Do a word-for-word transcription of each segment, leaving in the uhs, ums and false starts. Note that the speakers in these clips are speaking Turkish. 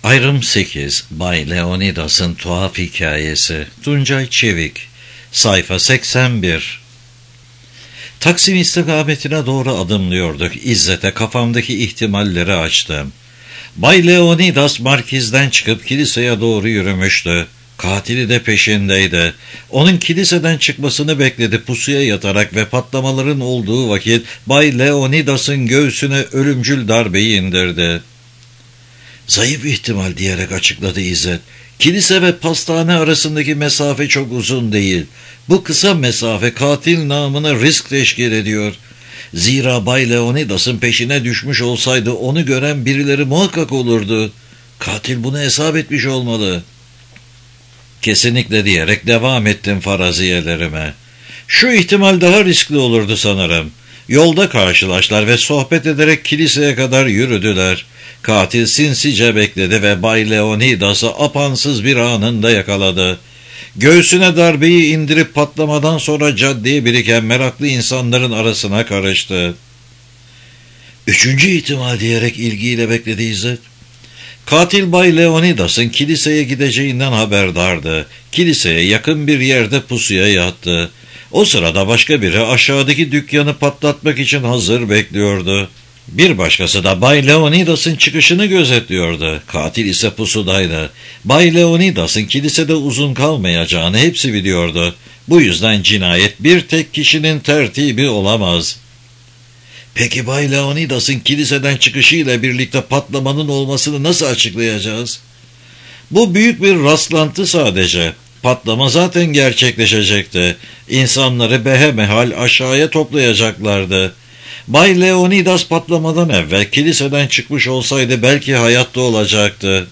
Ayrım sekiz. Bay Leonidas'ın tuhaf hikayesi. Tuncay Çevik. Sayfa seksen bir. Taksim istikametine doğru adımlıyorduk. İzzet'e kafamdaki ihtimalleri açtım. Bay Leonidas markizden çıkıp kiliseye doğru yürümüştü. Katili de peşindeydi. Onun kiliseden çıkmasını bekledi pusuya yatarak ve patlamaların olduğu vakit Bay Leonidas'ın göğsüne ölümcül darbeyi indirdi. Zayıf ihtimal diyerek açıkladı İzzet. Kilise ve pastane arasındaki mesafe çok uzun değil. Bu kısa mesafe katil namına risk teşkil ediyor. Zira Bay Leonidas'ın peşine düşmüş olsaydı onu gören birileri muhakkak olurdu. Katil bunu hesap etmiş olmalı. Kesinlikle diyerek devam ettim faraziyelerime. Şu ihtimal daha riskli olurdu sanırım. Yolda karşılaştılar ve sohbet ederek kiliseye kadar yürüdüler. Katil sinsice bekledi ve Bay Leonidas'ı apansız bir anında yakaladı. Göğsüne darbeyi indirip patlamadan sonra caddeye biriken meraklı insanların arasına karıştı. Üçüncü ihtimal diyerek ilgiyle bekledi İzzet. Katil Bay Leonidas'ın kiliseye gideceğinden haberdardı. Kiliseye yakın bir yerde pusuya yattı. O sırada başka biri aşağıdaki dükkanı patlatmak için hazır bekliyordu. Bir başkası da Bay Leonidas'ın çıkışını gözetliyordu. Katil ise pusudaydı. Bay Leonidas'ın kilisede uzun kalmayacağını hepsi biliyordu. Bu yüzden cinayet bir tek kişinin tertibi olamaz. Peki Bay Leonidas'ın kiliseden çıkışıyla birlikte patlamanın olmasını nasıl açıklayacağız? Bu büyük bir rastlantı sadece. Patlama zaten gerçekleşecekti. İnsanları behemehal aşağıya toplayacaklardı. Bay Leonidas patlamadan evvel kiliseden çıkmış olsaydı belki hayatta olacaktı.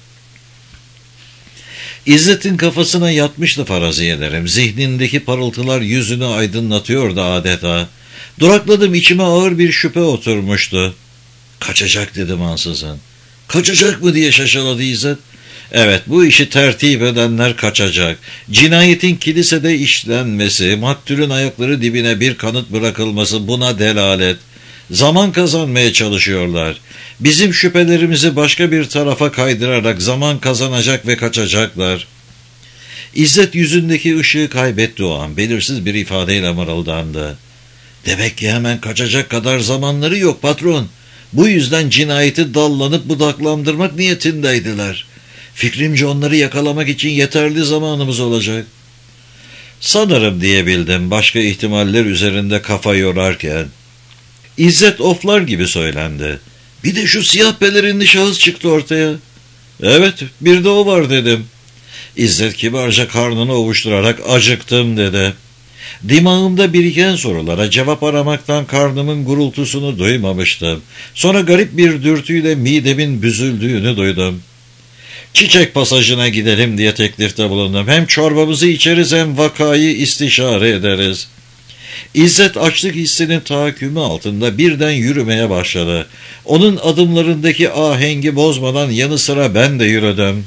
İzzet'in kafasına yatmıştı faraziyelerim. Zihnindeki parıltılar yüzünü aydınlatıyordu adeta. Durakladım, içime ağır bir şüphe oturmuştu. Kaçacak dedim ansızın. Kaçacak mı diye şaşaladı İzzet. Evet, bu işi tertip edenler kaçacak. Cinayetin kilisede işlenmesi, maktulün ayakları dibine bir kanıt bırakılması buna delalet. Zaman kazanmaya çalışıyorlar. Bizim şüphelerimizi başka bir tarafa kaydırarak zaman kazanacak ve kaçacaklar. İzzet yüzündeki ışığı kaybetti o an. Belirsiz bir ifadeyle mırıldandı. Demek ki hemen kaçacak kadar zamanları yok patron. Bu yüzden cinayeti dallanıp budaklandırmak niyetindeydiler. Fikrimce onları yakalamak için yeterli zamanımız olacak. Sanırım diyebildim başka ihtimaller üzerinde kafa yorarken. İzzet oflar gibi söylendi. Bir de şu siyah pelerinli şahıs çıktı ortaya. Evet, bir de o var dedim. İzzet kibarca karnını ovuşturarak acıktım dedi. Dimağımda biriken sorulara cevap aramaktan karnımın gurultusunu duymamıştım. Sonra garip bir dürtüyle midemin büzüldüğünü duydum. Çiçek pasajına gidelim diye teklifte bulundum. Hem çorbamızı içeriz hem vakayı istişare ederiz. İzzet açlık hissinin tahakkümü altında birden yürümeye başladı. Onun adımlarındaki ahengi bozmadan yanı sıra ben de yürüdüm.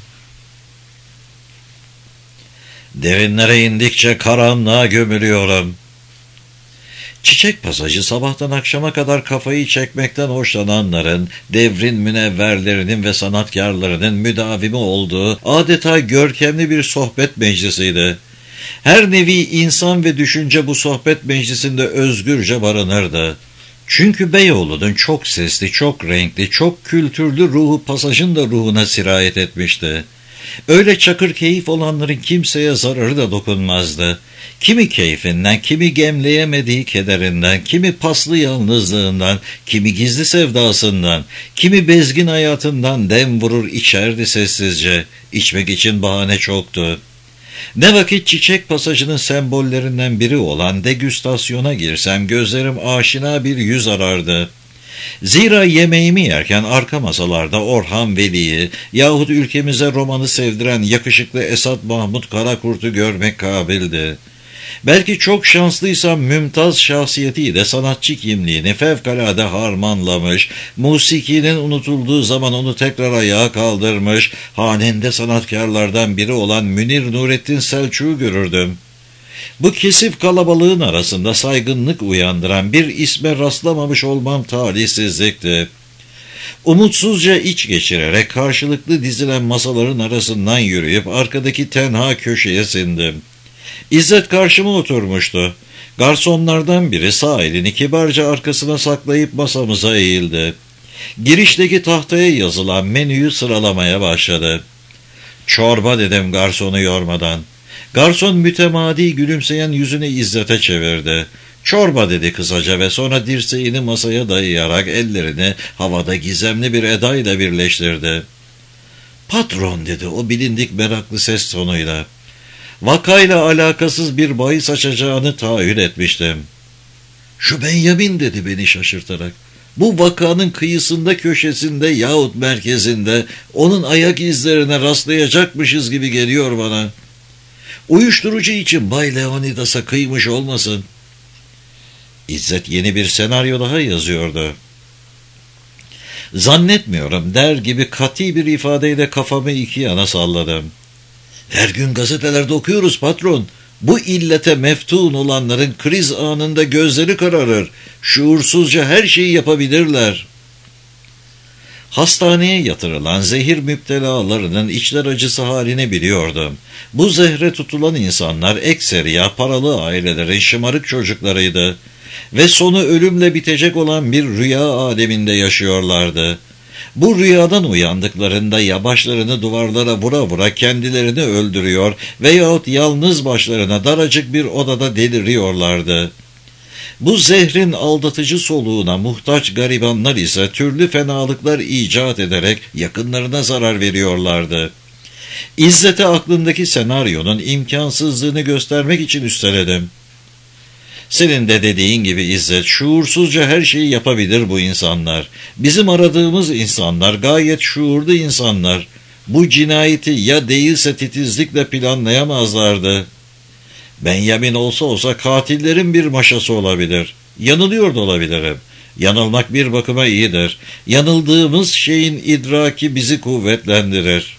Derinlere indikçe karanlığa gömülüyorum. Çiçek pasajı sabahtan akşama kadar kafayı çekmekten hoşlananların, devrin münevverlerinin ve sanatkarlarının müdavimi olduğu adeta görkemli bir sohbet meclisiydi. Her nevi insan ve düşünce bu sohbet meclisinde özgürce barınırdı. Çünkü Beyoğlu'nun çok sesli, çok renkli, çok kültürlü ruhu pasajın da ruhuna sirayet etmişti. Öyle çakır keyif olanların kimseye zararı da dokunmazdı. Kimi keyfinden, kimi gemleyemediği kederinden, kimi paslı yalnızlığından, kimi gizli sevdasından, kimi bezgin hayatından dem vurur içerdi sessizce. İçmek için bahane çoktu. Ne vakit çiçek pasajının sembollerinden biri olan degüstasyona girsem gözlerim aşina bir yüz arardı. Zira yemeğimi yerken arka masalarda Orhan Veli'yi yahut ülkemize romanı sevdiren yakışıklı Esat Mahmut Karakurt'u görmek kabildi. Belki çok şanslıysam mümtaz şahsiyetiyle sanatçı kimliğini fevkalade harmanlamış, musikinin unutulduğu zaman onu tekrar ayağa kaldırmış, hanende sanatkarlardan biri olan Münir Nurettin Selçuk'u görürdüm. Bu kesif kalabalığın arasında saygınlık uyandıran bir isme rastlamamış olmam talihsizlikti. Umutsuzca iç geçirerek karşılıklı dizilen masaların arasından yürüyüp arkadaki tenha köşeye sindim. İzzet karşıma oturmuştu. Garsonlardan biri sağ elini kibarca arkasına saklayıp masamıza eğildi. Girişteki tahtaya yazılan menüyü sıralamaya başladı. "Çorba," dedim garsonu yormadan. Garson mütemadi gülümseyen yüzünü İzzet'e çevirdi. "Çorba," dedi kısaca ve sonra dirseğini masaya dayayarak ellerini havada gizemli bir edayla birleştirdi. "Patron," dedi o bilindik meraklı ses tonuyla. Vakayla alakasız bir bahis açacağını tahayyül etmiştim. "Şu Benyamin," dedi beni şaşırtarak. "Bu vakanın kıyısında, köşesinde yahut merkezinde onun ayak izlerine rastlayacakmışız gibi geliyor bana. Uyuşturucu için Bay Leonidas'a kıymış olmasın?" İzzet yeni bir senaryo daha yazıyordu. "Zannetmiyorum," der gibi kat'i bir ifadeyle kafamı iki yana salladım. "Her gün gazetelerde okuyoruz patron. Bu illete meftun olanların kriz anında gözleri kararır. Şuursuzca her şeyi yapabilirler." Hastaneye yatırılan zehir müptelalarının içler acısı halini biliyordum. Bu zehre tutulan insanlar ekseriya paralı ailelerin şımarık çocuklarıydı ve sonu ölümle bitecek olan bir rüya aleminde yaşıyorlardı. Bu rüyadan uyandıklarında ya başlarını duvarlara vura vura kendilerini öldürüyor veyahut yalnız başlarına daracık bir odada deliriyorlardı. Bu zehrin aldatıcı soluğuna muhtaç garibanlar ise türlü fenalıklar icat ederek yakınlarına zarar veriyorlardı. İzzet'e aklındaki senaryonun imkansızlığını göstermek için üsteledim. "Senin de dediğin gibi İzzet, şuursuzca her şeyi yapabilir bu insanlar. Bizim aradığımız insanlar gayet şuurlu insanlar. Bu cinayeti ya değilse titizlikle planlayamazlardı. Benyamin olsa olsa katillerin bir maşası olabilir. Yanılıyor da olabilirim. Yanılmak bir bakıma iyidir. Yanıldığımız şeyin idraki bizi kuvvetlendirir."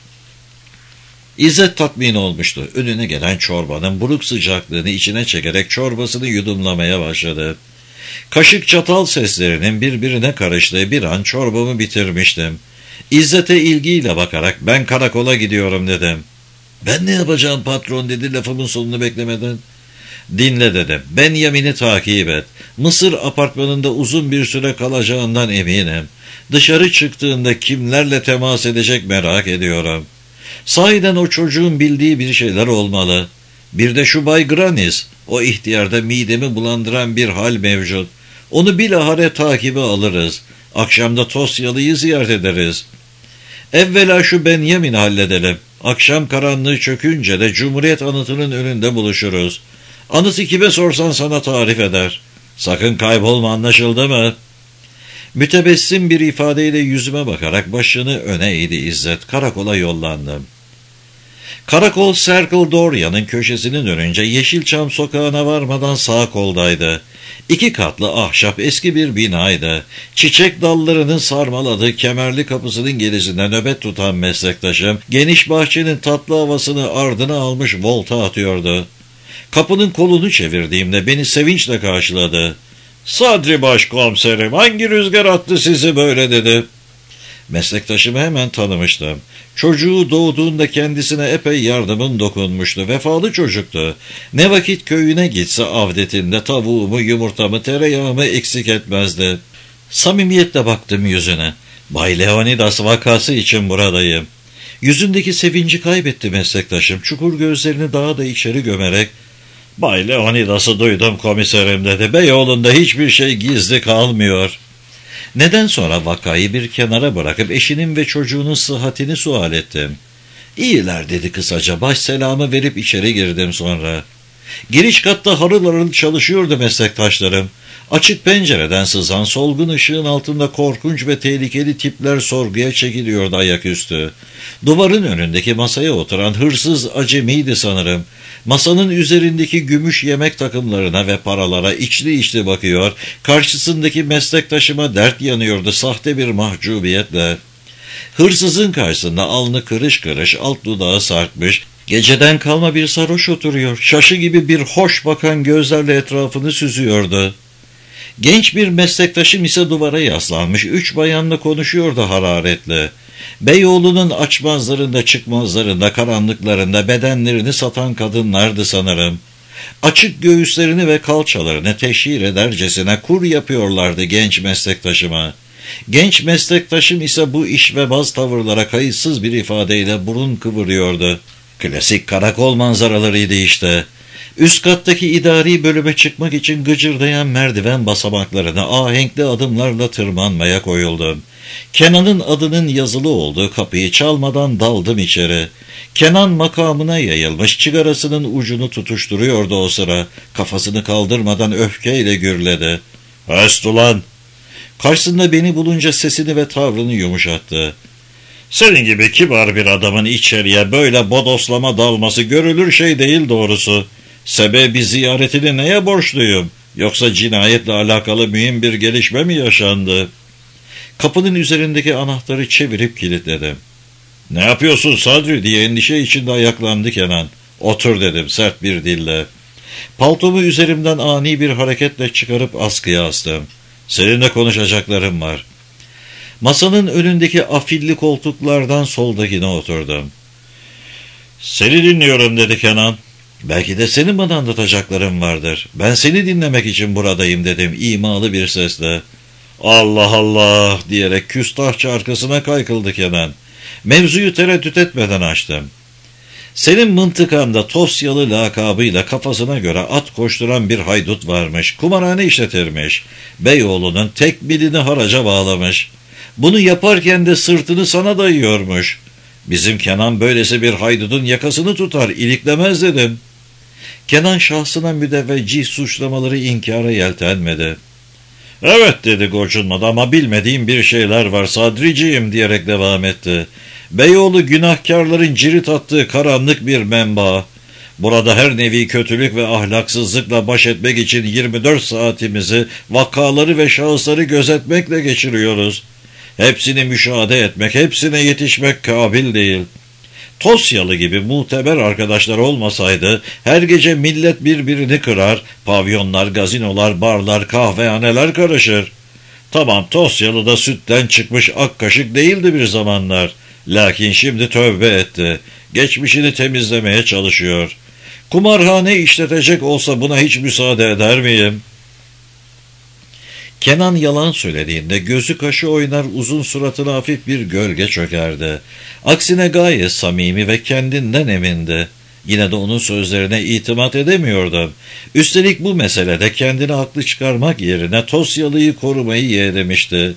İzzet tatmin olmuştu. Önüne gelen çorbanın buruk sıcaklığını içine çekerek çorbasını yudumlamaya başladı. Kaşık çatal seslerinin birbirine karıştığı bir an çorbamı bitirmiştim. İzzet'e ilgiyle bakarak "Ben karakola gidiyorum," dedim. "Ben ne yapacağım patron?" dedi lafımın sonunu beklemeden. "Dinle," dedim. "Benyamin'i takip et. Mısır apartmanında uzun bir süre kalacağından eminim. Dışarı çıktığında kimlerle temas edecek merak ediyorum. Sahiden o çocuğun bildiği bir şeyler olmalı. Bir de şu Bay Granis, o ihtiyarda midemi bulandıran bir hal mevcut. Onu bilahare takibe alırız. Akşamda Tosyalı'yı ziyaret ederiz. Evvela şu Benyamin'i halledelim. Akşam karanlığı çökünce de Cumhuriyet Anıtı'nın önünde buluşuruz. Anıtı kime sorsan sana tarif eder. Sakın kaybolma, anlaşıldı mı?" Mütebessim bir ifadeyle yüzüme bakarak başını öne eğdi İzzet. Karakola yollandım. Karakol Circle Doria'nın köşesini dönünce Yeşilçam sokağına varmadan sağ koldaydı. İki katlı ahşap eski bir binaydı. Çiçek dallarının sarmaladığı kemerli kapısının gerisinde nöbet tutan meslektaşım geniş bahçenin tatlı havasını ardına almış volta atıyordu. Kapının kolunu çevirdiğimde beni sevinçle karşıladı. "Sadri başkomiserim, hangi rüzgar attı sizi böyle?" dedi. Meslektaşımı hemen tanımıştım. Çocuğu doğduğunda kendisine epey yardımın dokunmuştu. Vefalı çocuktu. Ne vakit köyüne gitse avdetinde tavuğumu, yumurtamı, tereyağımı eksik etmezdi. Samimiyetle baktım yüzüne. "Bay Leonidas vakası için buradayım." Yüzündeki sevinci kaybetti meslektaşım. Çukur gözlerini daha da içeri gömerek "Bay Leonidas'ı duydum komiserim," dedi. "Beyoğlu'nda hiçbir şey gizli kalmıyor." Neden sonra vakayı bir kenara bırakıp eşinin ve çocuğunun sıhhatini sual ettim. "İyiler," dedi kısaca. Baş selamı verip içeri girdim sonra. Giriş katta harıl harıl çalışıyordu meslektaşlarım. Açık pencereden sızan solgun ışığın altında korkunç ve tehlikeli tipler sorguya çekiliyordu ayaküstü. Duvarın önündeki masaya oturan hırsız acemiydi sanırım. Masanın üzerindeki gümüş yemek takımlarına ve paralara içli içli bakıyor, karşısındaki meslektaşıma dert yanıyordu sahte bir mahcubiyetle. Hırsızın karşısında alnı kırış kırış, alt dudağı sarkmış, geceden kalma bir sarhoş oturuyor, şaşı gibi bir hoş bakan gözlerle etrafını süzüyordu. Genç bir meslektaşım ise duvara yaslanmış, üç bayanla konuşuyordu hararetle. Beyoğlu'nun açmazlarında, çıkmazlarında, karanlıklarında bedenlerini satan kadınlardı sanırım. Açık göğüslerini ve kalçalarını teşhir edercesine kur yapıyorlardı genç meslektaşıma. Genç meslektaşım ise bu işvebaz tavırlara kayıtsız bir ifadeyle burun kıvırıyordu. Klasik karakol manzaralarıydı işte. Üst kattaki idari bölüme çıkmak için gıcırdayan merdiven basamaklarına ahenkli adımlarla tırmanmaya koyuldum. Kenan'ın adının yazılı olduğu kapıyı çalmadan daldım içeri. Kenan makamına yayılmış, çıgarasının ucunu tutuşturuyordu o sıra. Kafasını kaldırmadan öfkeyle gürledi. "Höst ulan!" Karşısında beni bulunca sesini ve tavrını yumuşattı. "Senin gibi kibar bir adamın içeriye böyle bodoslama dalması görülür şey değil doğrusu. Sebebi ziyaretini neye borçluyum? Yoksa cinayetle alakalı mühim bir gelişme mi yaşandı?" Kapının üzerindeki anahtarı çevirip kilitledim. "Ne yapıyorsun Sadri?" diye endişe içinde ayaklandı Kenan. "Otur," dedim sert bir dille. Paltomu üzerimden ani bir hareketle çıkarıp askıya astım. "Seninle konuşacaklarım var." Masanın önündeki afilli koltuklardan soldakine oturdum. "Seni dinliyorum," dedi Kenan. "Belki de senin bana anlatacakların vardır. Ben seni dinlemek için buradayım," dedim imalı bir sesle. "Allah Allah," diyerek küstahça arkasına kaykıldı Kenan. Mevzuyu tereddüt etmeden açtım. "Senin mıntıkanda Tosyalı lakabıyla kafasına göre at koşturan bir haydut varmış. Kumarhane işletirmiş. Beyoğlu'nun tek bilini haraca bağlamış. Bunu yaparken de sırtını sana dayıyormuş. Bizim Kenan böylesi bir haydutun yakasını tutar, iliklemez," dedim. Kenan şahsına müdevveci suçlamaları inkara yeltenmedi. "Evet," dedi gocunmadan, "ama bilmediğim bir şeyler var Sadriciğim," diyerek devam etti. "Beyoğlu günahkarların cirit attığı karanlık bir menba. Burada her nevi kötülük ve ahlaksızlıkla baş etmek için yirmi dört saatimizi vakaları ve şahısları gözetmekle geçiriyoruz. Hepsini müşahede etmek, hepsine yetişmek kabil değil. Tosyalı gibi muteber arkadaşlar olmasaydı her gece millet birbirini kırar, pavyonlar, gazinolar, barlar, kahvehaneler karışır. Tamam, Tosyalı da sütten çıkmış ak kaşık değildi bir zamanlar. Lakin şimdi tövbe etti. Geçmişini temizlemeye çalışıyor. Kumarhane işletecek olsa buna hiç müsaade eder miyim?" Kenan yalan söylediğinde gözü kaşı oynar, uzun suratına hafif bir gölge çökerdi. Aksine gayet samimi ve kendinden emindi. Yine de onun sözlerine itimat edemiyordum. Üstelik bu meselede kendini haklı çıkarmak yerine Tosyalı'yı korumayı yeğlemişti.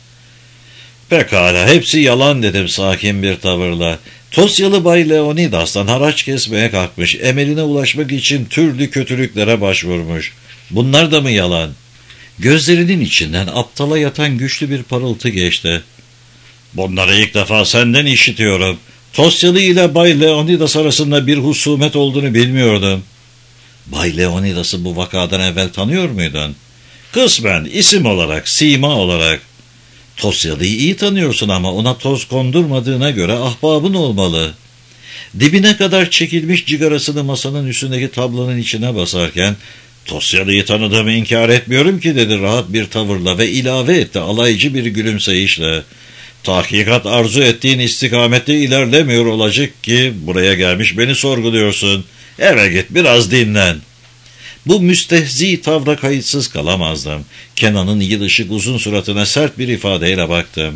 "Pekala, hepsi yalan," dedim sakin bir tavırla. "Tosyalı Bay Leonidas'tan haraç kesmeye kalkmış, emeline ulaşmak için türlü kötülüklere başvurmuş. Bunlar da mı yalan?" Gözlerinin içinden aptala yatan güçlü bir parıltı geçti. "Bunları ilk defa senden işitiyorum. Tosyalı ile Bay Leonidas arasında bir husumet olduğunu bilmiyordum." "Bay Leonidas'ı bu vakadan evvel tanıyor muydun?" "Kısmen, isim olarak, sima olarak." "Tosyalı'yı iyi tanıyorsun ama ona toz kondurmadığına göre ahbabın olmalı." Dibine kadar çekilmiş cigarasını masanın üstündeki tablonun içine basarken, "Tosyalı'yı tanıdığımı inkar etmiyorum ki," dedi rahat bir tavırla ve ilave etti alaycı bir gülümseyişle. "Tahkikat arzu ettiğin istikamette ilerlemiyor olacak ki buraya gelmiş beni sorguluyorsun. Eve git, biraz dinlen." Bu müstehzi tavra kayıtsız kalamazdım. Kenan'ın yılışık uzun suratına sert bir ifadeyle baktım.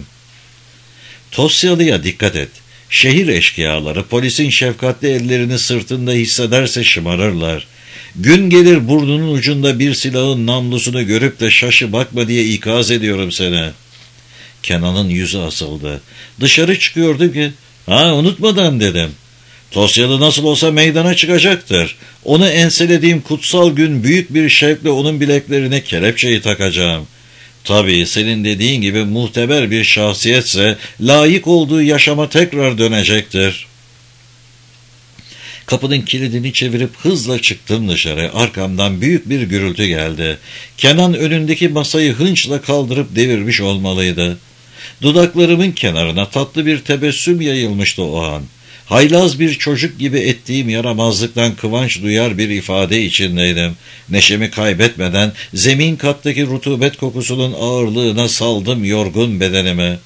"Tosyalı'ya dikkat et. Şehir eşkıyaları polisin şefkatli ellerini sırtında hissederse şımarırlar. Gün gelir burnunun ucunda bir silahın namlusunu görüp de şaşı bakma diye ikaz ediyorum seni." Kenan'ın yüzü asıldı. "Dışarı çıkıyordu ki." "Ha, unutmadan," dedim. "Tosyalı nasıl olsa meydana çıkacaktır. Onu enselediğim kutsal gün büyük bir şevkle onun bileklerine kelepçeyi takacağım. Tabii senin dediğin gibi muhteber bir şahsiyetse layık olduğu yaşama tekrar dönecektir." Kapının kilidini çevirip hızla çıktım dışarı. Arkamdan büyük bir gürültü geldi. Kenan önündeki masayı hınçla kaldırıp devirmiş olmalıydı. Dudaklarımın kenarına tatlı bir tebessüm yayılmıştı o an. Haylaz bir çocuk gibi ettiğim yaramazlıktan kıvanç duyar bir ifade içindeydim. Neşemi kaybetmeden zemin kattaki rutubet kokusunun ağırlığına saldım yorgun bedenimi.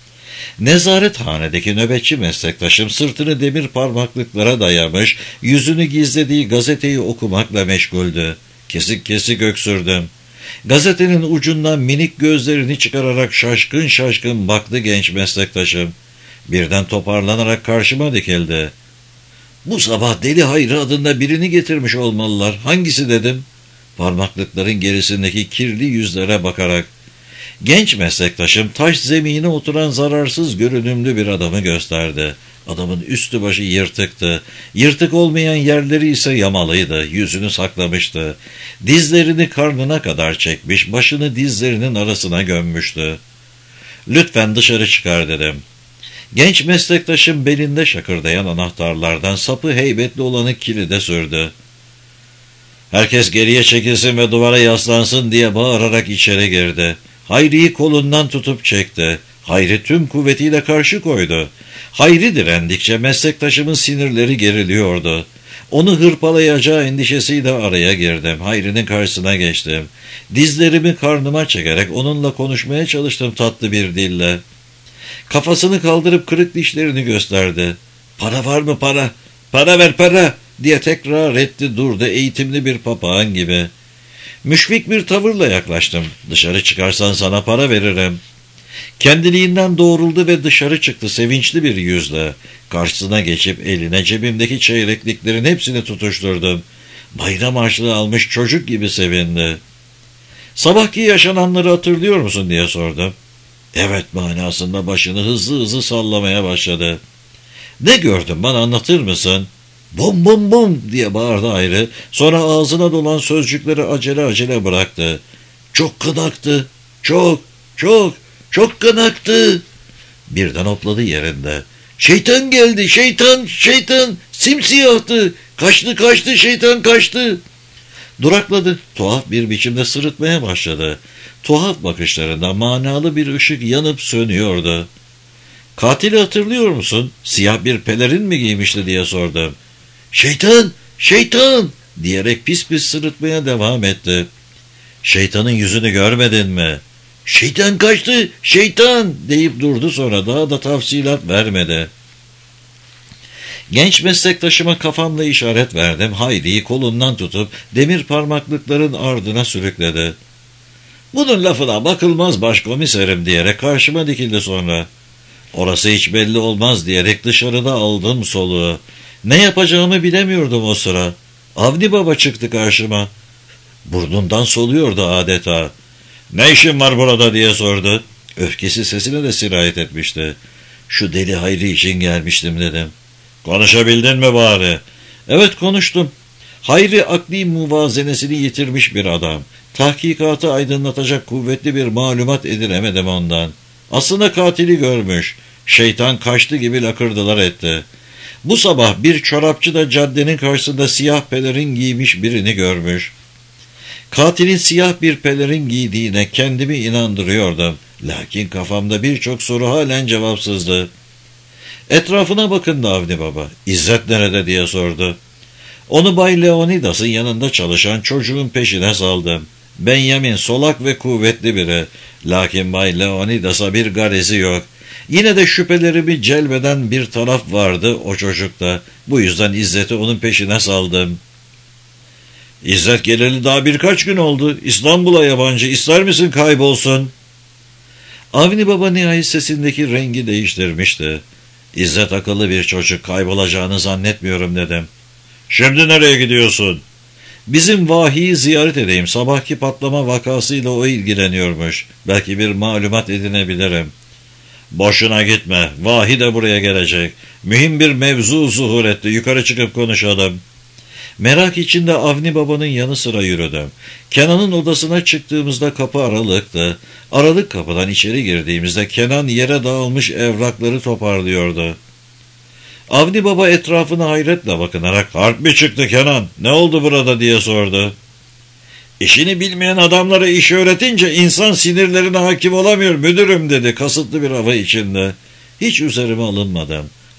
Nezarethanedeki nöbetçi meslektaşım sırtını demir parmaklıklara dayamış, yüzünü gizlediği gazeteyi okumakla meşguldü. Kesik kesik öksürdüm. Gazetenin ucundan minik gözlerini çıkararak şaşkın şaşkın baktı genç meslektaşım. Birden toparlanarak karşıma dikildi. "Bu sabah Deli Hayri adında birini getirmiş olmalılar. Hangisi?" dedim, parmaklıkların gerisindeki kirli yüzlere bakarak. Genç meslektaşım taş zemine oturan zararsız görünümlü bir adamı gösterdi. Adamın üstü başı yırtıktı. Yırtık olmayan yerleri ise yamalıydı. Yüzünü saklamıştı. Dizlerini karnına kadar çekmiş, başını dizlerinin arasına gömmüştü. "Lütfen dışarı çıkar," dedim. Genç meslektaşım belinde şakırdayan anahtarlardan sapı heybetli olanı kilide sürdü. "Herkes geriye çekilsin ve duvara yaslansın," diye bağırarak içeri girdi. Hayri'yi kolundan tutup çekti. Hayri tüm kuvvetiyle karşı koydu. Hayri direndikçe meslektaşımın sinirleri geriliyordu. Onu hırpalayacağı endişesiyle araya girdim. Hayri'nin karşısına geçtim. Dizlerimi karnıma çekerek onunla konuşmaya çalıştım tatlı bir dille. Kafasını kaldırıp kırık dişlerini gösterdi. "Para var mı para? Para ver para!" diye tekrar etti durdu eğitimli bir papağan gibi. Müşfik bir tavırla yaklaştım. "Dışarı çıkarsan sana para veririm." Kendiliğinden doğruldu ve dışarı çıktı sevinçli bir yüzle. Karşısına geçip eline cebimdeki çeyrekliklerin hepsini tutuşturdum. Bayram harçlığı almış çocuk gibi sevindi. "Sabahki yaşananları hatırlıyor musun?" diye sordum. "Evet" manasında başını hızlı hızlı sallamaya başladı. "Ne gördün, bana anlatır mısın?" "Bum bum bum" diye bağırdı Hayri. Sonra ağzına dolan sözcükleri acele acele bıraktı. "Çok kınaktı, çok, çok, çok kınaktı." Birden hopladı yerinde. "Şeytan geldi, şeytan, şeytan, simsiyahtı, kaçtı kaçtı, şeytan kaçtı." Durakladı, tuhaf bir biçimde sırıtmaya başladı. Tuhaf bakışlarında manalı bir ışık yanıp sönüyordu. "Katili hatırlıyor musun? Siyah bir pelerin mi giymişti?" diye sordum. "Şeytan, şeytan!" diyerek pis pis sırıtmaya devam etti. "Şeytanın yüzünü görmedin mi?" "Şeytan kaçtı, şeytan!" deyip durdu, sonra daha da tafsilat vermedi. Genç meslektaşıma kafamla işaret verdim. Hayri'yi kolundan tutup demir parmaklıkların ardına sürükledi. "Bunun lafına bakılmaz başkomiserim," diyerek karşıma dikildi sonra. "Orası hiç belli olmaz," diyerek dışarıda aldım soluğu. Ne yapacağımı bilemiyordum o sıra. Avni Baba çıktı karşıma. Burnundan soluyordu adeta. "Ne işin var burada?" diye sordu. Öfkesi sesine de sirayet etmişti. "Şu Deli Hayri için gelmiştim," dedim. "Konuşabildin mi bari?" "Evet, konuştum." Hayri akli muvazenesini yitirmiş bir adam. Tahkikatı aydınlatacak kuvvetli bir malumat edinemedim ondan. Aslında katili görmüş. Şeytan kaçtı gibi lakırdılar etti. Bu sabah bir çorapçı da caddenin karşısında siyah pelerin giymiş birini görmüş. Katilin siyah bir pelerin giydiğine kendimi inandırıyordum. Lakin kafamda birçok soru halen cevapsızdı. Etrafına bakındı Avni Baba. "İzzet nerede?" diye sordu. Onu Bay Leonidas'ın yanında çalışan çocuğun peşine saldım. Benjamin solak ve kuvvetli biri. Lakin Bay Leonidas'a bir garezi yok. Yine de şüphelerimi celbeden bir taraf vardı o çocukta. Bu yüzden İzzet'i onun peşine saldım. "İzzet geleli daha birkaç gün oldu. İstanbul'a yabancı. İster misin kaybolsun?" Avni Baba nihayet sesindeki rengi değiştirmişti. "İzzet akıllı bir çocuk. Kaybolacağını zannetmiyorum," dedim. "Şimdi nereye gidiyorsun?" "Bizim Vahi'yi ziyaret edeyim. Sabahki patlama vakasıyla o ilgileniyormuş. Belki bir malumat edinebilirim." "Boşuna gitme. Vahi de buraya gelecek. Mühim bir mevzu zuhur etti. Yukarı çıkıp konuşalım." Merak içinde Avni Baba'nın yanı sıra yürüdüm. Kenan'ın odasına çıktığımızda kapı aralıktı. Aralık kapıdan içeri girdiğimizde Kenan yere dağılmış evrakları toparlıyordu. Avni Baba etrafına hayretle bakınarak "Harp mi çıktı Kenan? Ne oldu burada?" diye sordu. "İşini bilmeyen adamlara iş öğretince insan sinirlerine hakim olamıyor müdürüm," dedi kasıtlı bir hava içinde. Hiç üzerime alınmadım.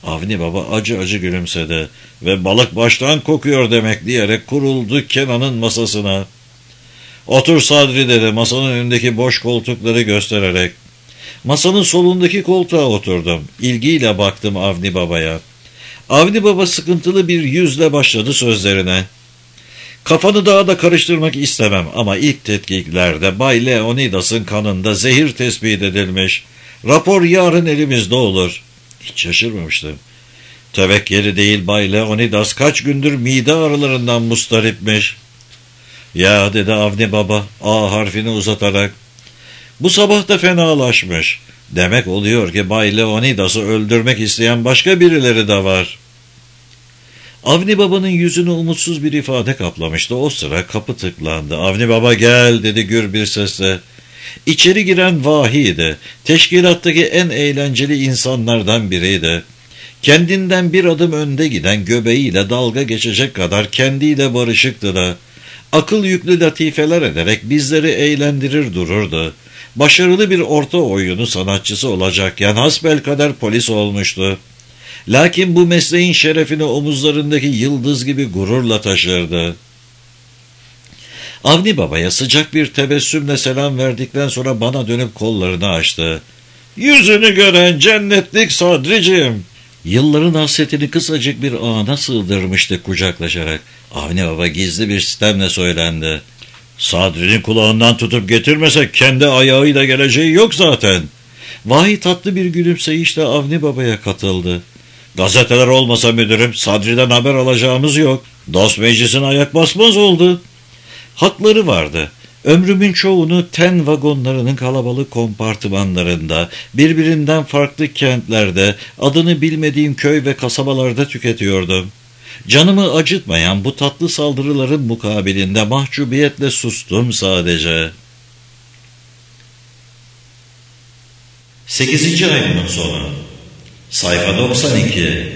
Avni Baba acı acı gülümsedi ve balık baştan kokuyor demek diyerek kuruldu Kenan'ın masasına. Otur Sadri dedi masanın önündeki boş koltukları göstererek. Masanın solundaki koltuğa oturdum. İlgiyle baktım Avni Baba'ya. Avni Baba sıkıntılı bir yüzle başladı sözlerine. Kafanı daha da karıştırmak istemem ama ilk tetkiklerde Bay Leonidas'ın kanında zehir tespit edilmiş. Rapor yarın elimizde olur. Hiç şaşırmamıştım. Tevekkeli değil Bay Leonidas kaç gündür mide ağrılarından mustaripmiş. Ya dedi Avni Baba A harfini uzatarak. Bu sabah da fenalaşmış. Demek oluyor ki Bay Leonidas'ı öldürmek isteyen başka birileri de var. Avni Baba'nın yüzünü umutsuz bir ifade kaplamıştı. O sıra kapı tıklandı. Avni Baba gel dedi gür bir sesle. İçeri giren Vahi'ydi. Teşkilattaki en eğlenceli insanlardan biriydi. Kendinden bir adım önde giden göbeğiyle dalga geçecek kadar kendiyle barışıktı da. Akıl yüklü latifeler ederek bizleri eğlendirir dururdu. Başarılı bir orta oyunu sanatçısı olacakken hasbelkader polis olmuştu. Lakin bu mesleğin şerefini omuzlarındaki yıldız gibi gururla taşırdı. Avni Baba'ya sıcak bir tebessümle selam verdikten sonra bana dönüp kollarını açtı. Yüzünü gören cennetlik Sadriciğim. Yılların hasretini kısacık bir ana sığdırmıştı kucaklaşarak. Avni Baba gizli bir sitemle söylendi. Sadri'nin kulağından tutup getirmesek kendi ayağıyla geleceği yok zaten. Vahi tatlı bir gülümseyişle Avni Baba'ya katıldı. Gazeteler olmasa müdürüm Sadri'den haber alacağımız yok. Dost meclisine ayak basmaz oldu. Hakları vardı. Ömrümün çoğunu ten vagonlarının kalabalık kompartımanlarında, birbirinden farklı kentlerde, adını bilmediğim köy ve kasabalarda tüketiyordum. Canımı acıtmayan bu tatlı saldırıların mukabilinde mahcubiyetle sustum sadece. Sekizinci ayının sonu. Sayfa doksan iki.